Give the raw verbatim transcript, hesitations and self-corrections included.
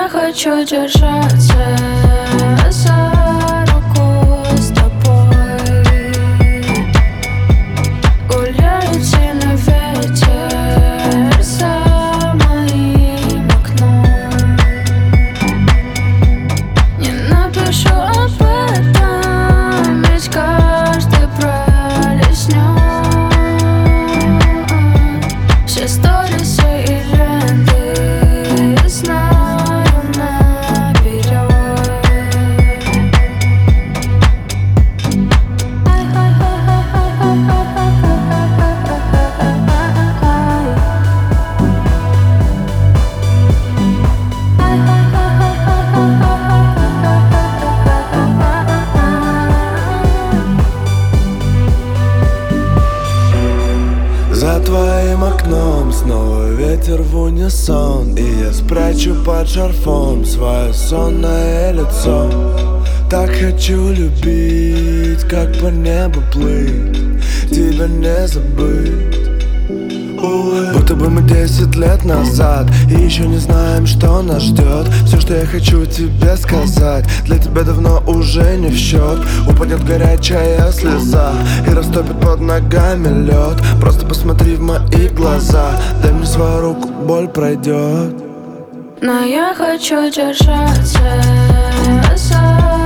я хочу держаться за руку с тобой. Гуляет сильный ветер за моим окном. Не напишу об этом, ведь каждый пролистнет все сторисы и ленты, знаю наперед. За твоим окном снова ветер в унисон, и я спрячу под шарфом свое сонное лицо. Так хочу любить, как по небу плыть, тебя не забыть. Увы. Будто бы мы десять лет назад и еще не знаем, что нас ждет. Все, что я хочу тебе сказать, для тебя давно уже не в счет. Упадет горячая слеза и растопит под ногами лед. Просто посмотри в мои глаза, дай мне свою руку, боль пройдет. Но я хочу держаться за